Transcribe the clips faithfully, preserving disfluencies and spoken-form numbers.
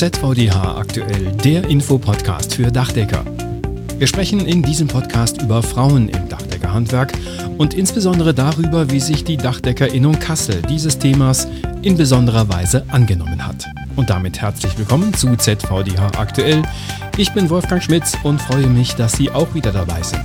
Z V D H aktuell, der Infopodcast für Dachdecker. Wir sprechen in diesem Podcast über Frauen im Dachdeckerhandwerk und insbesondere darüber, wie sich die Dachdeckerinnung Kassel dieses Themas in besonderer Weise angenommen hat. Und damit herzlich willkommen zu Z V D H aktuell. Ich bin Wolfgang Schmitz und freue mich, dass Sie auch wieder dabei sind.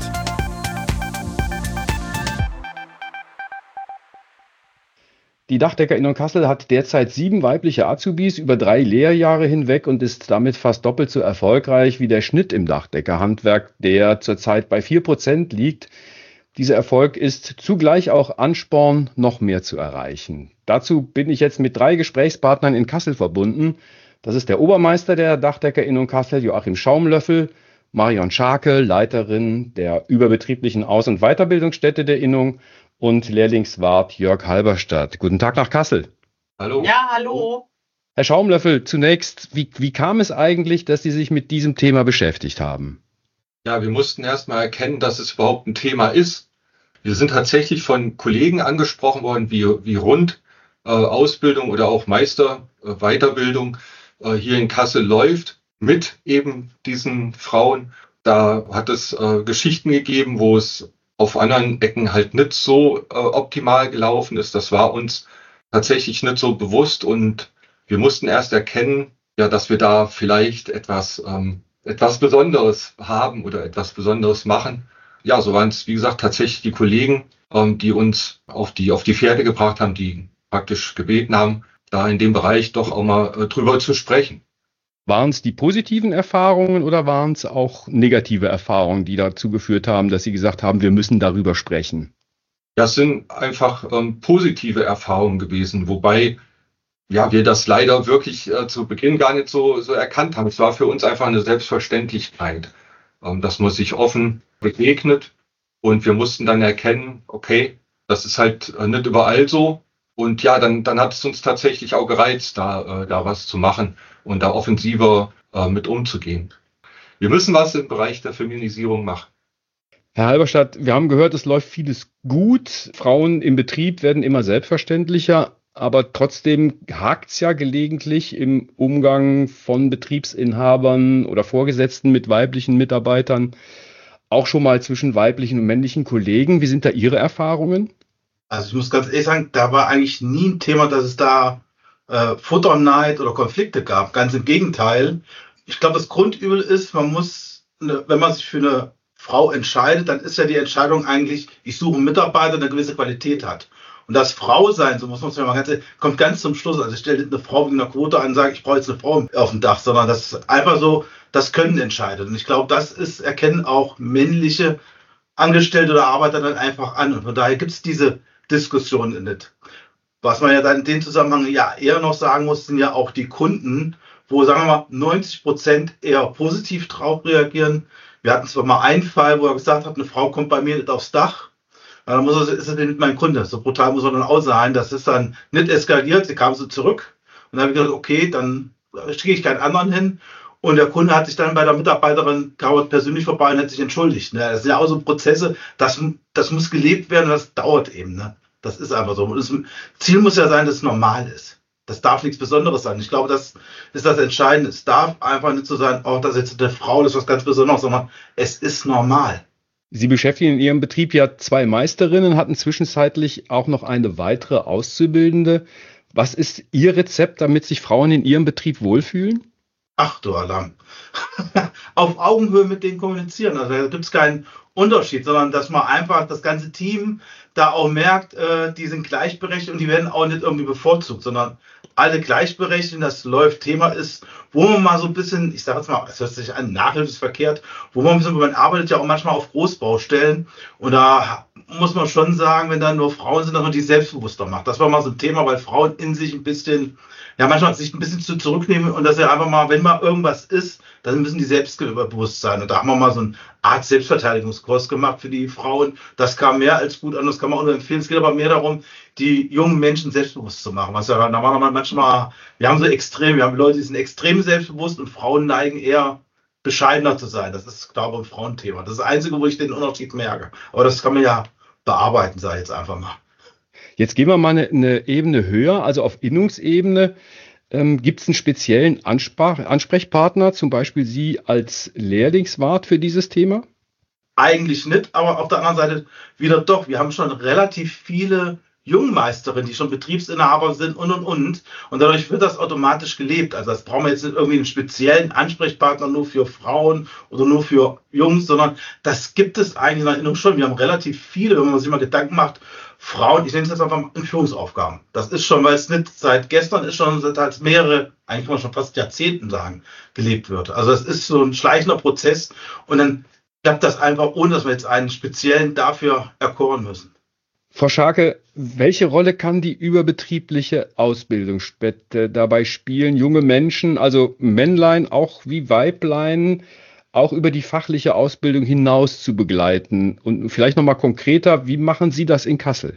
Die Dachdeckerinnung Kassel hat derzeit sieben weibliche Azubis über drei Lehrjahre hinweg und ist damit fast doppelt so erfolgreich wie der Schnitt im Dachdeckerhandwerk, der zurzeit bei vier Prozent liegt. Dieser Erfolg ist zugleich auch Ansporn, noch mehr zu erreichen. Dazu bin ich jetzt mit drei Gesprächspartnern in Kassel verbunden. Das ist der Obermeister der Dachdeckerinnung Kassel, Joachim Schaumlöffel, Marion Scharke, Leiterin der überbetrieblichen Aus- und Weiterbildungsstätte der Innung, und Lehrlingswart Jörg Halberstadt. Guten Tag nach Kassel. Hallo. Ja, hallo. Herr Schaumlöffel, zunächst, wie, wie kam es eigentlich, dass Sie sich mit diesem Thema beschäftigt haben? Ja, wir mussten erst mal erkennen, dass es überhaupt ein Thema ist. Wir sind tatsächlich von Kollegen angesprochen worden, wie, wie rund äh, Ausbildung oder auch Meister äh, Weiterbildung äh, hier in Kassel läuft mit eben diesen Frauen. Da hat es äh, Geschichten gegeben, wo es auf anderen Ecken halt nicht so äh, optimal gelaufen ist. Das war uns tatsächlich nicht so bewusst und wir mussten erst erkennen, ja, dass wir da vielleicht etwas, ähm, etwas Besonderes haben oder etwas Besonderes machen. Ja, so waren es, wie gesagt, tatsächlich die Kollegen, ähm, die uns auf die, auf die Pferde gebracht haben, die praktisch gebeten haben, da in dem Bereich doch auch mal äh, drüber zu sprechen. Waren es die positiven Erfahrungen oder waren es auch negative Erfahrungen, die dazu geführt haben, dass Sie gesagt haben, wir müssen darüber sprechen? Das sind einfach ähm, positive Erfahrungen gewesen, wobei ja wir das leider wirklich äh, zu Beginn gar nicht so, so erkannt haben. Es war für uns einfach eine Selbstverständlichkeit, ähm, dass man sich offen begegnet und wir mussten dann erkennen, okay, das ist halt äh, nicht überall so. Und ja, dann, dann hat es uns tatsächlich auch gereizt, da, äh, da was zu machen und da offensiver äh, mit umzugehen. Wir müssen was im Bereich der Feminisierung machen. Herr Halberstadt, wir haben gehört, es läuft vieles gut. Frauen im Betrieb werden immer selbstverständlicher, aber trotzdem hakt es ja gelegentlich im Umgang von Betriebsinhabern oder Vorgesetzten mit weiblichen Mitarbeitern, auch schon mal zwischen weiblichen und männlichen Kollegen. Wie sind da Ihre Erfahrungen? Also ich muss ganz ehrlich sagen, da war eigentlich nie ein Thema, dass es da äh, Futterneid oder Konflikte gab. Ganz im Gegenteil. Ich glaube, das Grundübel ist, man muss, ne, wenn man sich für eine Frau entscheidet, dann ist ja die Entscheidung eigentlich, ich suche einen Mitarbeiter, der eine gewisse Qualität hat. Und das Frausein, so muss man es mal ganz ehrlich, kommt ganz zum Schluss. Also ich stelle eine Frau wegen einer Quote an und sage, ich brauche jetzt eine Frau auf dem Dach, sondern das ist einfach so, das Können entscheidet. Und ich glaube, das ist, erkennen auch männliche Angestellte oder Arbeiter dann einfach an. Und von daher gibt es diese Diskussion nicht. Was man ja dann in dem Zusammenhang ja eher noch sagen muss, sind ja auch die Kunden, wo, sagen wir mal, neunzig Prozent eher positiv drauf reagieren. Wir hatten zwar mal einen Fall, wo er gesagt hat, eine Frau kommt bei mir nicht aufs Dach. Dann muss er, ist er nicht mein Kunde. So brutal muss er dann auch sein. Das ist dann nicht eskaliert. Sie kam so zurück. Und dann habe ich gesagt, okay, dann schicke ich keinen anderen hin. Und der Kunde hat sich dann bei der Mitarbeiterin kam persönlich vorbei und hat sich entschuldigt. Ne? Das sind ja auch so Prozesse, das, das muss gelebt werden, das dauert eben. Ne? Das ist einfach so. Das Ziel muss ja sein, dass es normal ist. Das darf nichts Besonderes sein. Ich glaube, das ist das Entscheidende. Es darf einfach nicht so sein, auch das jetzt eine Frau, das ist was ganz Besonderes, sondern es ist normal. Sie beschäftigen in Ihrem Betrieb ja zwei Meisterinnen, hatten zwischenzeitlich auch noch eine weitere Auszubildende. Was ist Ihr Rezept, damit sich Frauen in Ihrem Betrieb wohlfühlen? Ach du Alarm. Auf Augenhöhe mit denen kommunizieren. Also da gibt es keinen Unterschied, sondern dass man einfach das ganze Team da auch merkt, äh, die sind gleichberechtigt und die werden auch nicht irgendwie bevorzugt, sondern alle gleichberechtigt. Das läuft. Thema ist, wo man mal so ein bisschen, ich sage jetzt mal, es hört sich an, Nachhilfe ist verkehrt, wo man ein bisschen, man arbeitet ja auch manchmal auf Großbaustellen und da muss man schon sagen, wenn da nur Frauen sind, dass man die selbstbewusster macht. Das war mal so ein Thema, weil Frauen in sich ein bisschen, ja, manchmal sich ein bisschen zu zurücknehmen und dass ja einfach mal, wenn mal irgendwas ist, dann müssen die selbstbewusst sein. Und da haben wir mal so eine Art Selbstverteidigungskurs gemacht für die Frauen. Das kam mehr als gut an, das kann man auch nur empfehlen. Es geht aber mehr darum, die jungen Menschen selbstbewusst zu machen. Was ja normalerweise manchmal, wir haben so extrem, wir haben Leute, die sind extrem selbstbewusst und Frauen neigen eher bescheidener zu sein. Das ist, glaube ich, ein Frauenthema. Das ist das Einzige, wo ich den Unterschied merke. Aber das kann man ja bearbeiten, sage ich jetzt einfach mal. Jetzt gehen wir mal eine, eine Ebene höher, also auf Innungsebene. Ähm, gibt es einen speziellen Ansprach Ansprechpartner, zum Beispiel Sie als Lehrlingswart für dieses Thema? Eigentlich nicht, aber auf der anderen Seite wieder doch. Wir haben schon relativ viele Jungmeisterinnen, die schon Betriebsinhaber sind und und und. Und dadurch wird das automatisch gelebt. Also das brauchen wir jetzt nicht irgendwie einen speziellen Ansprechpartner nur für Frauen oder nur für Jungs, sondern das gibt es eigentlich in der Erinnerung schon. Wir haben relativ viele, wenn man sich mal Gedanken macht, Frauen, ich nenne es jetzt einfach mal in Führungsaufgaben. Das ist schon, weil es nicht seit gestern ist, schon seit halt mehrere, eigentlich kann man schon fast Jahrzehnten sagen, gelebt wird. Also das ist so ein schleichender Prozess und dann klappt das einfach, ohne dass wir jetzt einen speziellen dafür erkoren müssen. Frau Scharke, welche Rolle kann die überbetriebliche Ausbildung später dabei spielen, junge Menschen, also Männlein auch wie Weiblein, auch über die fachliche Ausbildung hinaus zu begleiten? Und vielleicht nochmal konkreter, wie machen Sie das in Kassel?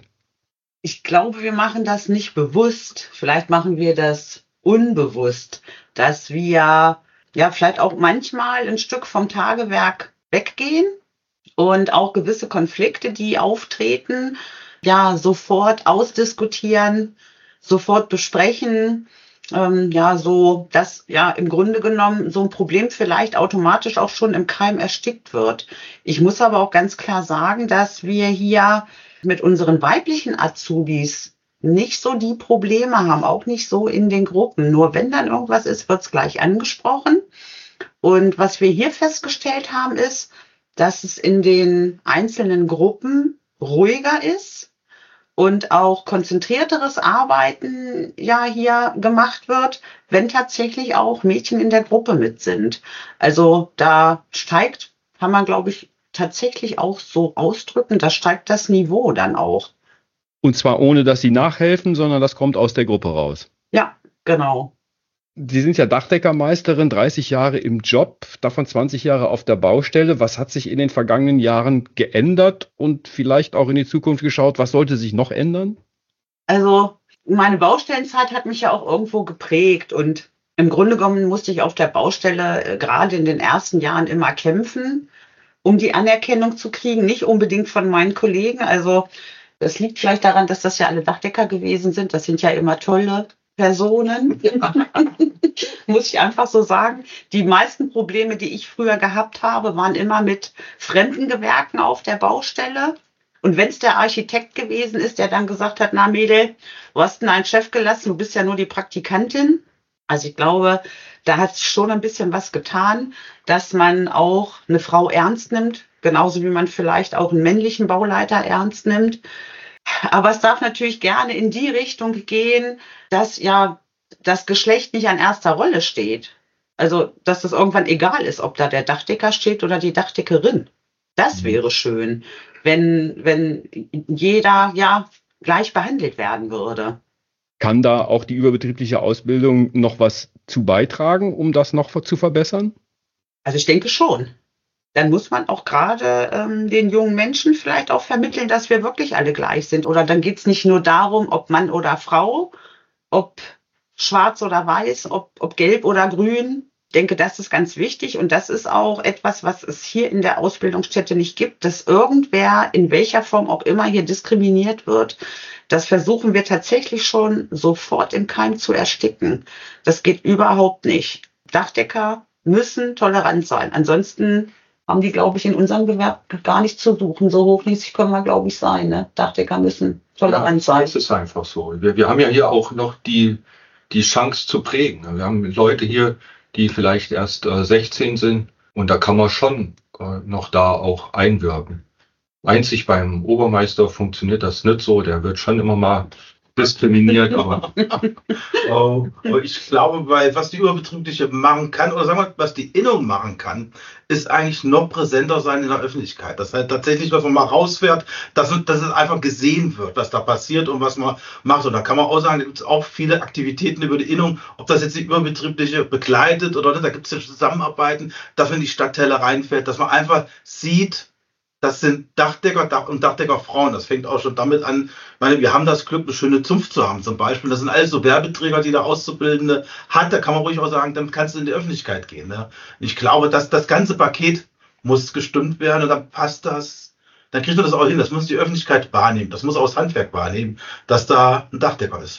Ich glaube, wir machen das nicht bewusst. Vielleicht machen wir das unbewusst, dass wir ja vielleicht auch manchmal ein Stück vom Tagewerk weggehen und auch gewisse Konflikte, die auftreten, ja, sofort ausdiskutieren, sofort besprechen. Ähm, ja, so, dass ja im Grunde genommen so ein Problem vielleicht automatisch auch schon im Keim erstickt wird. Ich muss aber auch ganz klar sagen, dass wir hier mit unseren weiblichen Azubis nicht so die Probleme haben, auch nicht so in den Gruppen. Nur wenn dann irgendwas ist, wird es gleich angesprochen. Und was wir hier festgestellt haben, ist, dass es in den einzelnen Gruppen ruhiger ist und auch konzentrierteres Arbeiten ja hier gemacht wird, wenn tatsächlich auch Mädchen in der Gruppe mit sind. Also da steigt, kann man glaube ich tatsächlich auch so ausdrücken, da steigt das Niveau dann auch. Und zwar ohne, dass Sie nachhelfen, sondern das kommt aus der Gruppe raus. Ja, genau. Sie sind ja Dachdeckermeisterin, dreißig Jahre im Job, davon zwanzig Jahre auf der Baustelle. Was hat sich in den vergangenen Jahren geändert und vielleicht auch in die Zukunft geschaut? Was sollte sich noch ändern? Also meine Baustellenzeit hat mich ja auch irgendwo geprägt und im Grunde genommen musste ich auf der Baustelle äh, gerade in den ersten Jahren immer kämpfen, um die Anerkennung zu kriegen, nicht unbedingt von meinen Kollegen. Also das liegt vielleicht daran, dass das ja alle Dachdecker gewesen sind. Das sind ja immer tolle Personen, muss ich einfach so sagen. Die meisten Probleme, die ich früher gehabt habe, waren immer mit fremden Gewerken auf der Baustelle. Und wenn es der Architekt gewesen ist, der dann gesagt hat, na Mädel, du hast denn einen Chef gelassen, du bist ja nur die Praktikantin. Also ich glaube, da hat sich schon ein bisschen was getan, dass man auch eine Frau ernst nimmt, genauso wie man vielleicht auch einen männlichen Bauleiter ernst nimmt. Aber es darf natürlich gerne in die Richtung gehen, dass ja das Geschlecht nicht an erster Rolle steht. Also, dass es irgendwann egal ist, ob da der Dachdecker steht oder die Dachdeckerin. Das wäre schön, wenn, wenn jeder ja gleich behandelt werden würde. Kann da auch die überbetriebliche Ausbildung noch was zu beitragen, um das noch zu verbessern? Also ich denke schon. Dann muss man auch gerade ähm, den jungen Menschen vielleicht auch vermitteln, dass wir wirklich alle gleich sind. Oder dann geht es nicht nur darum, ob Mann oder Frau, ob schwarz oder weiß, ob, ob gelb oder grün. Ich denke, das ist ganz wichtig und das ist auch etwas, was es hier in der Ausbildungsstätte nicht gibt, dass irgendwer in welcher Form auch immer hier diskriminiert wird. Das versuchen wir tatsächlich schon sofort im Keim zu ersticken. Das geht überhaupt nicht. Dachdecker müssen tolerant sein. Ansonsten haben die, glaube ich, in unserem Gewerbe gar nicht zu suchen. So hochnäsig können wir, glaube ich, sein. Ne? Dachdecker müssen tolerant ja, sein. Das ist einfach so. Wir, wir haben ja hier auch noch die, die Chance zu prägen. Wir haben Leute hier, die vielleicht erst äh, sechzehn sind und da kann man schon äh, noch da auch einwirken. Einzig beim Obermeister funktioniert das nicht so. Der wird schon immer mal diskriminiert. Aber oh, ich glaube, weil was die überbetriebliche machen kann, oder sagen wir, was die Innung machen kann, ist eigentlich noch präsenter sein in der Öffentlichkeit. Das heißt tatsächlich, dass man mal rausfährt, dass, dass es einfach gesehen wird, was da passiert und was man macht. Und da kann man auch sagen, da gibt es auch viele Aktivitäten über die Innung, ob das jetzt die überbetriebliche begleitet oder nicht. Da gibt es ja Zusammenarbeiten, dass man in die Stadtteile reinfährt, dass man einfach sieht, das sind Dachdecker und Dachdeckerfrauen. Das fängt auch schon damit an. Ich meine, wir haben das Glück, eine schöne Zunft zu haben zum Beispiel. Das sind alles so Werbeträger, die der Auszubildende hat. Da kann man ruhig auch sagen, damit kannst du in die Öffentlichkeit gehen. Ne? Ich glaube, dass das ganze Paket muss gestimmt werden und dann passt das. Dann kriegt man das auch hin. Das muss die Öffentlichkeit wahrnehmen. Das muss auch das Handwerk wahrnehmen, dass da ein Dachdecker ist.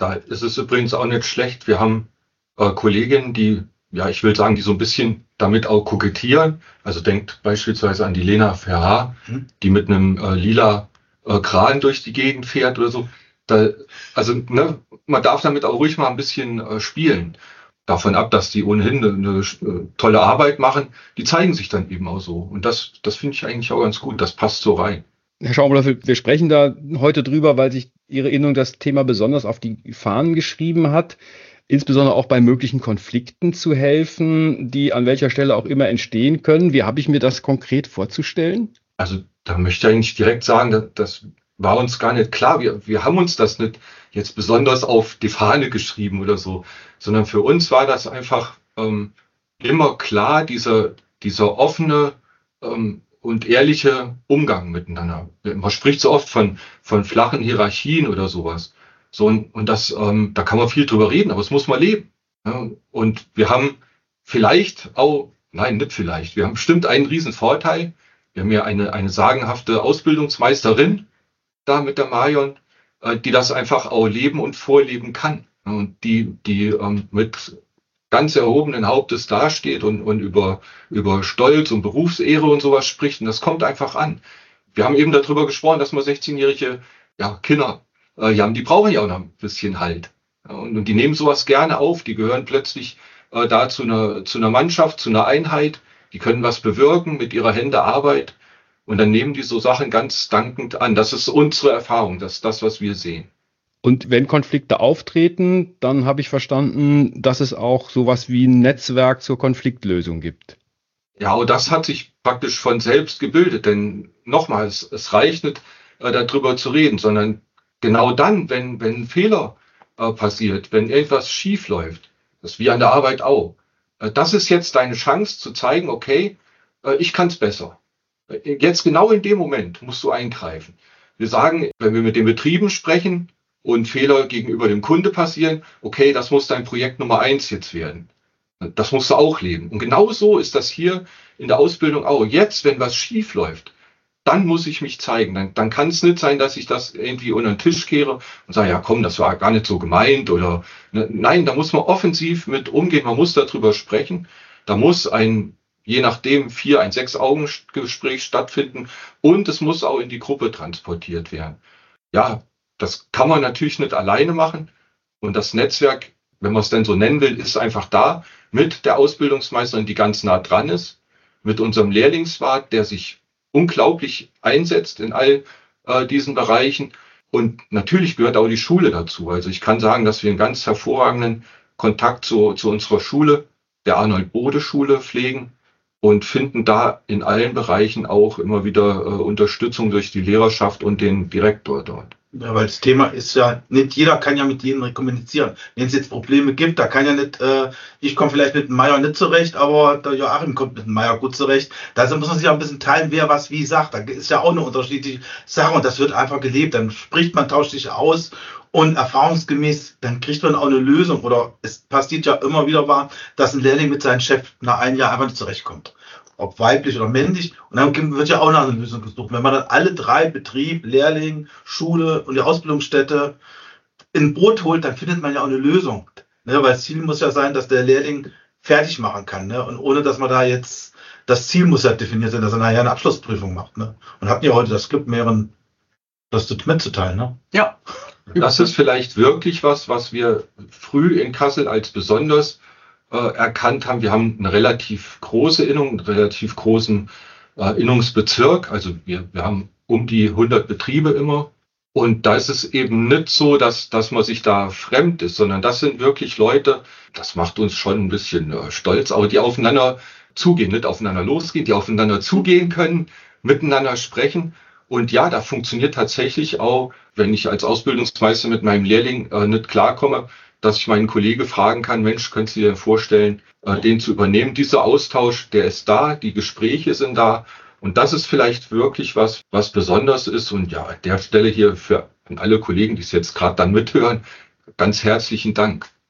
Da ist es übrigens auch nicht schlecht. Wir haben äh, Kolleginnen, die, ja, ich will sagen, die so ein bisschen damit auch kokettieren. Also denkt beispielsweise an die Lena Verhaar, Hm. die mit einem äh, lila äh, Kran durch die Gegend fährt oder so. Da, also ne, man darf damit auch ruhig mal ein bisschen äh, spielen. Davon ab, dass die ohnehin eine, eine äh, tolle Arbeit machen, die zeigen sich dann eben auch so. Und das, das finde ich eigentlich auch ganz gut. Das passt so rein. Herr Schaumlöffel, wir sprechen da heute drüber, weil sich Ihre Innung das Thema besonders auf die Fahnen geschrieben hat, insbesondere auch bei möglichen Konflikten zu helfen, die an welcher Stelle auch immer entstehen können. Wie habe ich mir das konkret vorzustellen? Also da möchte ich eigentlich direkt sagen, das, das war uns gar nicht klar. Wir, wir haben uns das nicht jetzt besonders auf die Fahne geschrieben oder so, sondern für uns war das einfach ähm, immer klar, dieser, dieser offene ähm, und ehrliche Umgang miteinander. Man spricht so oft von, von flachen Hierarchien oder sowas. So, und, und das, ähm, da kann man viel drüber reden, aber es muss man leben. Ja, und wir haben vielleicht auch, nein, nicht vielleicht, wir haben bestimmt einen riesen Vorteil. Wir haben ja eine, eine sagenhafte Ausbildungsmeisterin da mit der Marion, äh, die das einfach auch leben und vorleben kann. Ja, und die, die ähm, mit ganz erhobenen Hauptes dasteht und, und über, über Stolz und Berufsehre und sowas spricht. Und das kommt einfach an. Wir haben eben darüber gesprochen, dass man sechzehnjährige ja, Kinder äh, ja, die brauchen ja auch noch ein bisschen Halt. Ja, und, und die nehmen sowas gerne auf. Die gehören plötzlich äh, da zu einer, zu einer Mannschaft, zu einer Einheit. Die können was bewirken mit ihrer Hände Arbeit. Und dann nehmen die so Sachen ganz dankend an. Das ist unsere Erfahrung, das ist das, was wir sehen. Und wenn Konflikte auftreten, dann habe ich verstanden, dass es auch sowas wie ein Netzwerk zur Konfliktlösung gibt. Ja, und das hat sich praktisch von selbst gebildet. Denn nochmals, es reicht nicht, äh, darüber zu reden, sondern genau dann, wenn, wenn ein Fehler äh, passiert, wenn irgendwas schief läuft, das ist wie an der Arbeit auch. Äh, das ist jetzt deine Chance zu zeigen, okay, äh, ich kann es besser. Äh, jetzt genau in dem Moment musst du eingreifen. Wir sagen, wenn wir mit den Betrieben sprechen und Fehler gegenüber dem Kunde passieren, okay, das muss dein Projekt Nummer eins jetzt werden. Das musst du auch leben. Und genau so ist das hier in der Ausbildung auch. Jetzt, wenn was schief läuft, dann muss ich mich zeigen. Dann, dann kann es nicht sein, dass ich das irgendwie unter den Tisch kehre und sage, ja komm, das war gar nicht so gemeint. Oder ne, nein, da muss man offensiv mit umgehen. Man muss darüber sprechen. Da muss ein, je nachdem, vier, ein Sechs-Augen-Gespräch stattfinden. Und es muss auch in die Gruppe transportiert werden. Ja, das kann man natürlich nicht alleine machen. Und das Netzwerk, wenn man es denn so nennen will, ist einfach da mit der Ausbildungsmeisterin, die ganz nah dran ist, mit unserem Lehrlingswart, der sich unglaublich einsetzt in all äh, diesen Bereichen. Und natürlich gehört auch die Schule dazu. Also ich kann sagen, dass wir einen ganz hervorragenden Kontakt zu, zu unserer Schule, der Arnold-Bode-Schule, pflegen und finden da in allen Bereichen auch immer wieder äh, Unterstützung durch die Lehrerschaft und den Direktor dort. Ja, weil das Thema ist ja, nicht jeder kann ja mit jedem kommunizieren. Wenn es jetzt Probleme gibt, da kann ja nicht, äh, ich komme vielleicht mit dem Meier nicht zurecht, aber der Joachim kommt mit dem Meier gut zurecht. Da muss man sich auch ein bisschen teilen, wer was wie sagt. Da ist ja auch eine unterschiedliche Sache und das wird einfach gelebt. Dann spricht man, tauscht sich aus und erfahrungsgemäß, dann kriegt man auch eine Lösung. Oder es passiert ja immer wieder wahr, dass ein Lehrling mit seinem Chef nach einem Jahr einfach nicht zurechtkommt. Ob weiblich oder männlich. Und dann wird ja auch nach einer Lösung gesucht. Wenn man dann alle drei, Betrieb, Lehrling, Schule und die Ausbildungsstätte, in ein Boot holt, dann findet man ja auch eine Lösung. Ne? Weil das Ziel muss ja sein, dass der Lehrling fertig machen kann. Ne? Und ohne, dass man da jetzt, das Ziel muss ja definiert sein, dass er nachher eine Abschlussprüfung macht. Ne? Und hatten ja heute das Glück, mehreren das mitzuteilen. Ne? Ja. Das ist vielleicht wirklich was, was wir früh in Kassel als besonders erkannt haben. Wir haben eine relativ große Innung, einen relativ großen äh, Innungsbezirk. Also wir, wir haben um die hundert Betriebe immer. Und da ist es eben nicht so, dass, dass man sich da fremd ist, sondern das sind wirklich Leute, das macht uns schon ein bisschen äh, stolz, aber die aufeinander zugehen, nicht aufeinander losgehen, die aufeinander zugehen können, miteinander sprechen. Und ja, da funktioniert tatsächlich auch, wenn ich als Ausbildungsmeister mit meinem Lehrling äh, nicht klarkomme, dass ich meinen Kollegen fragen kann, Mensch, könntest du dir vorstellen, äh, den zu übernehmen? Dieser Austausch, der ist da, die Gespräche sind da. Und das ist vielleicht wirklich was, was besonders ist. Und ja, an der Stelle hier für alle Kollegen, die es jetzt gerade dann mithören, ganz herzlichen Dank.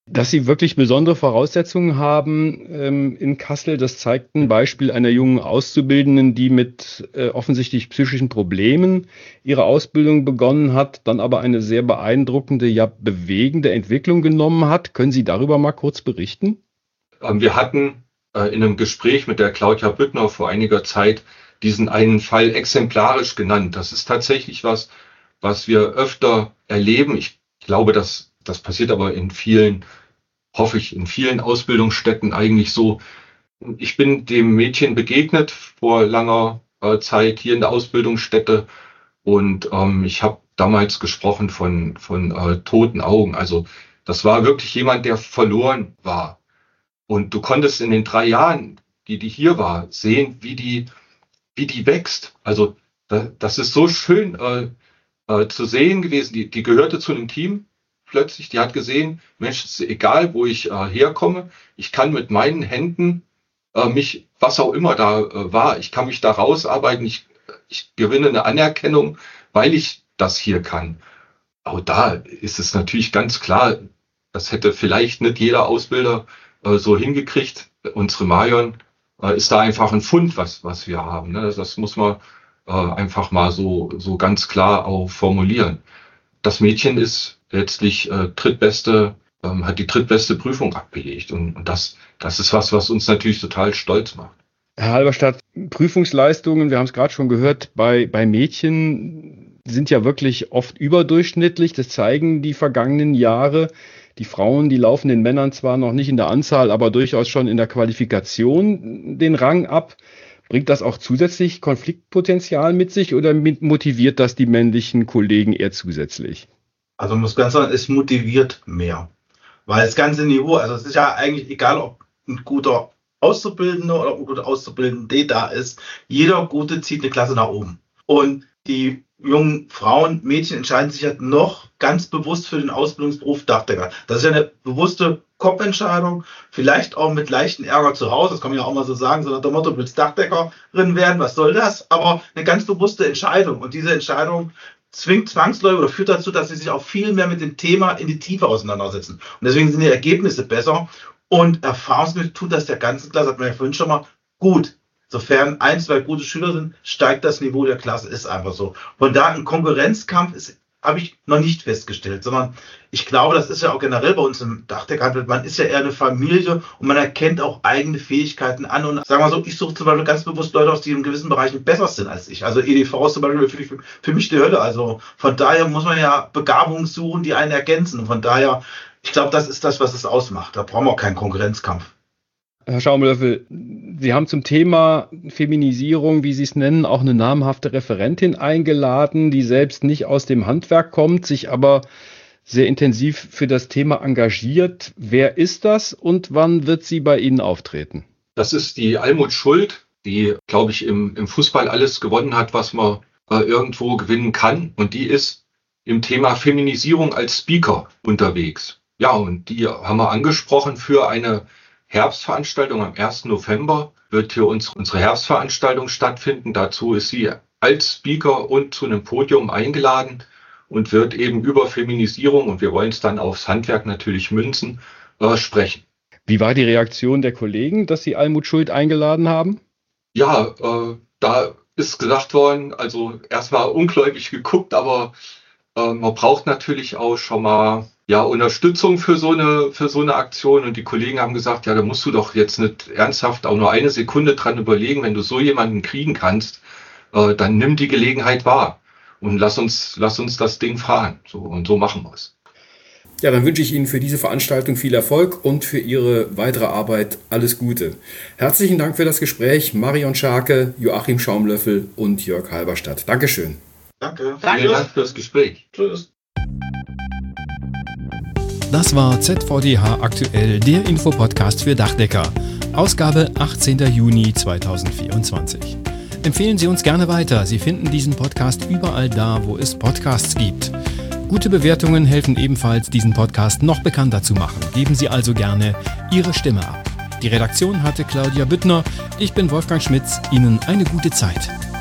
Dass Sie wirklich besondere Voraussetzungen haben ähm, in Kassel, das zeigt ein Beispiel einer jungen Auszubildenden, die mit äh, offensichtlich psychischen Problemen ihre Ausbildung begonnen hat, dann aber eine sehr beeindruckende, ja bewegende Entwicklung genommen hat. Können Sie darüber mal kurz berichten? Ähm, wir hatten äh, in einem Gespräch mit der Claudia Büttner vor einiger Zeit diesen einen Fall exemplarisch genannt. Das ist tatsächlich was, was wir öfter erleben. Ich glaube, dass das passiert aber in vielen, hoffe ich, in vielen Ausbildungsstätten eigentlich so. Ich bin dem Mädchen begegnet vor langer äh, Zeit hier in der Ausbildungsstätte und ähm, ich habe damals gesprochen von, von äh, toten Augen. Also das war wirklich jemand, der verloren war. Und du konntest in den drei Jahren, die die hier war, sehen, wie die, wie die wächst. Also das, das ist so schön äh, äh, zu sehen gewesen. Die, die gehörte zu einem Team. Plötzlich, die hat gesehen, Mensch, es ist egal, wo ich äh, herkomme, ich kann mit meinen Händen äh, mich, was auch immer da äh, war, ich kann mich da rausarbeiten, ich, ich gewinne eine Anerkennung, weil ich das hier kann. Aber da ist es natürlich ganz klar, das hätte vielleicht nicht jeder Ausbilder äh, so hingekriegt. Unsere Marion äh, ist da einfach ein Fund, was, was wir haben. Ne? Das muss man äh, einfach mal so, so ganz klar auch formulieren. Das Mädchen ist letztlich äh, drittbeste, ähm, hat die drittbeste Prüfung abgelegt. Und, und das, das ist was, was uns natürlich total stolz macht. Herr Halberstadt, Prüfungsleistungen, wir haben es gerade schon gehört, bei, bei Mädchen sind ja wirklich oft überdurchschnittlich. Das zeigen die vergangenen Jahre. Die Frauen, die laufen den Männern zwar noch nicht in der Anzahl, aber durchaus schon in der Qualifikation den Rang ab. Bringt das auch zusätzlich Konfliktpotenzial mit sich oder motiviert das die männlichen Kollegen eher zusätzlich? Also man muss ganz sagen, es motiviert mehr. Weil das ganze Niveau, also es ist ja eigentlich egal, ob ein guter Auszubildender oder ein guter Auszubildende da ist, jeder Gute zieht eine Klasse nach oben. Und die jungen Frauen, Mädchen entscheiden sich halt noch ganz bewusst für den Ausbildungsberuf Dachdecker. Das ist ja eine bewusste Kopfentscheidung, vielleicht auch mit leichten Ärger zu Hause, das kann man ja auch mal so sagen, so nach dem Motto, du willst Dachdeckerin werden, was soll das? Aber eine ganz bewusste Entscheidung. Und diese Entscheidung zwingt zwangsläufig oder führt dazu, dass sie sich auch viel mehr mit dem Thema in die Tiefe auseinandersetzen. Und deswegen sind die Ergebnisse besser. Und erfahrungsgemäß tut das der ganzen Klasse, hat man ja vorhin schon mal, gut. Sofern ein, zwei gute Schüler sind, steigt das Niveau der Klasse, ist einfach so. Von da ein Konkurrenzkampf ist, habe ich noch nicht festgestellt, sondern ich glaube, das ist ja auch generell bei uns im Dachdeckerhandwerk, man ist ja eher eine Familie und man erkennt auch eigene Fähigkeiten an und sagen wir so, ich suche zum Beispiel ganz bewusst Leute aus, die in gewissen Bereichen besser sind als ich. Also E D V ist zum Beispiel für, für mich die Hölle. Also von daher muss man ja Begabungen suchen, die einen ergänzen. Und von daher, ich glaube, das ist das, was es ausmacht. Da brauchen wir auch keinen Konkurrenzkampf. Herr Schaumlöffel, Sie haben zum Thema Feminisierung, wie Sie es nennen, auch eine namhafte Referentin eingeladen, die selbst nicht aus dem Handwerk kommt, sich aber sehr intensiv für das Thema engagiert. Wer ist das und wann wird sie bei Ihnen auftreten? Das ist die Almut Schuld, die, glaube ich, im, im Fußball alles gewonnen hat, was man äh, irgendwo gewinnen kann. Und die ist im Thema Feminisierung als Speaker unterwegs. Ja, und die haben wir angesprochen für eine Herbstveranstaltung. Am ersten November wird hier uns, unsere Herbstveranstaltung stattfinden. Dazu ist sie als Speaker und zu einem Podium eingeladen und wird eben über Feminisierung, und wir wollen es dann aufs Handwerk natürlich münzen, äh, sprechen. Wie war die Reaktion der Kollegen, dass Sie Almut Schuld eingeladen haben? Ja, äh, da ist gesagt worden, also erstmal ungläubig geguckt, aber äh, man braucht natürlich auch schon mal ja, Unterstützung für so eine, für so eine Aktion. Und die Kollegen haben gesagt, ja, da musst du doch jetzt nicht ernsthaft auch nur eine Sekunde dran überlegen, wenn du so jemanden kriegen kannst, äh, dann nimm die Gelegenheit wahr und lass uns, lass uns das Ding fahren. So, und so machen wir es. Ja, dann wünsche ich Ihnen für diese Veranstaltung viel Erfolg und für Ihre weitere Arbeit alles Gute. Herzlichen Dank für das Gespräch, Marion Scharke, Joachim Schaumlöffel und Jörg Halberstadt. Dankeschön. Danke. Vielen Dank fürs Gespräch. Tschüss. Das war Z V D H aktuell, der Infopodcast für Dachdecker. Ausgabe achtzehnter Juni zweitausendvierundzwanzig. Empfehlen Sie uns gerne weiter. Sie finden diesen Podcast überall da, wo es Podcasts gibt. Gute Bewertungen helfen ebenfalls, diesen Podcast noch bekannter zu machen. Geben Sie also gerne Ihre Stimme ab. Die Redaktion hatte Claudia Büttner. Ich bin Wolfgang Schmitz. Ihnen eine gute Zeit.